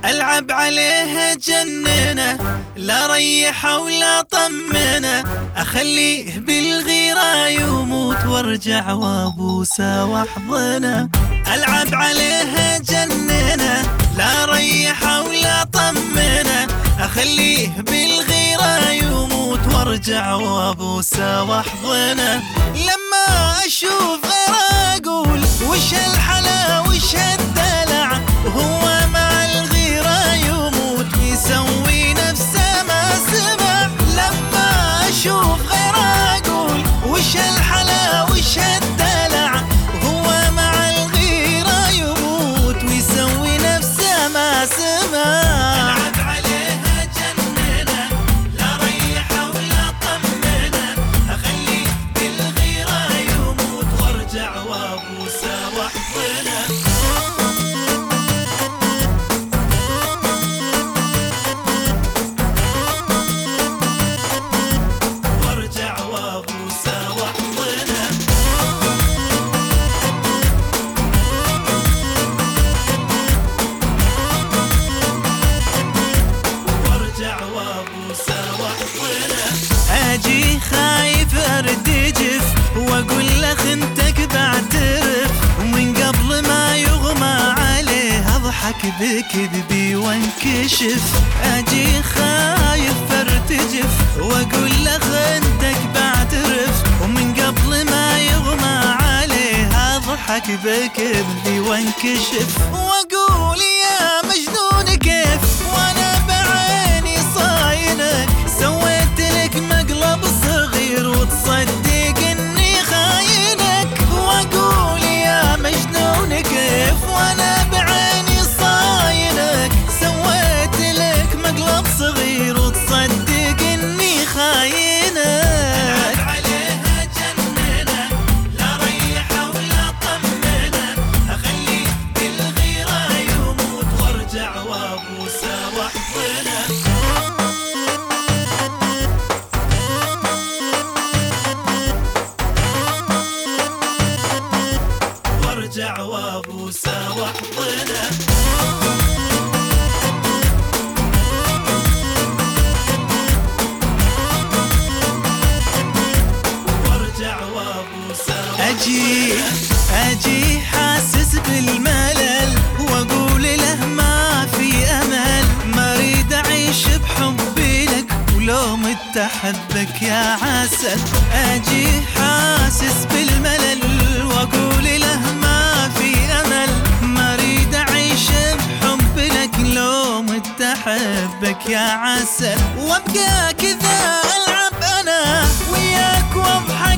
العب عليه جننه، لا ريحه ولا طمنه، اخليه بالغيرة يموت وارجع وابوسه واحضنه. العب عليه جننه، لا ريحه ولا طمنه، اخليه بالغيرة يموت وارجع وابوسه واحضنه. لما اشوف غيره اقول وش الحلا وش الدلع، وهو مع الغيرة يموت ويسوي نفسه ما سمع. لما اشوف غيره اقول وش الحلا وش الدلع، وهو مع الغيرة يموت ويسوي نفسه ما سمع. اجي خايف اردجف واقول له خنتك بعترف، ومن قبل ما يغمى عليه اضحك بكذبي وانكشف. اجي خايف ارتجف واقول له خنتك بعترف، ومن قبل ما يغمى عليه اضحك بكذبي وانكشف. واقول يا مجنون كيف وانا بعيني صاينك، سويت لك مقلب صغير وتصدق اني خاينك. واقول يا مجنون كيف وانا بعيني صاينك، سويت لك مقلب صغير وتصدق اني خاينك. العب عليها جننه، لا ريحه ولا طمنه، اخليه بالغيره يموت وارجع وابوسه واحضنه. وارجع وابوسه واحضنه. اجي حاسس بالملل واقول له ما في امل، ما اريد اعيش بحبي لك ولو مت احبك يا عسل. اجي حاسس بالملل واقول له ما في امل، ما اريد اعيش بحب لك لو مت احبك يا عسل. وابقى كذا العب انا وياك واضحك